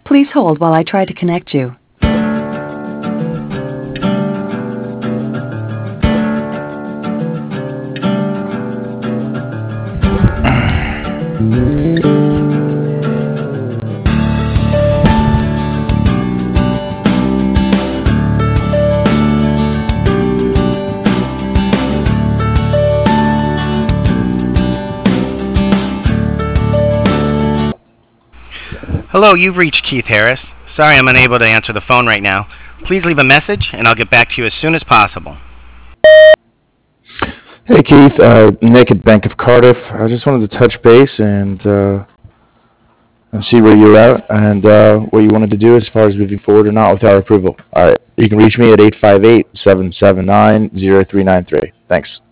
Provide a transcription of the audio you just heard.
Please hold while I try to connect you. Hello, you've reached Keith Harris. Sorry I'm unable to answer the phone right now. Please leave a message and I'll get back to you as soon as possible. Hey Keith, Nick at Bank of Cardiff. I just wanted to touch base and see where you're at and what you wanted to do as far as moving forward or not with our approval. All right, you can reach me at 858-779-0393. Thanks.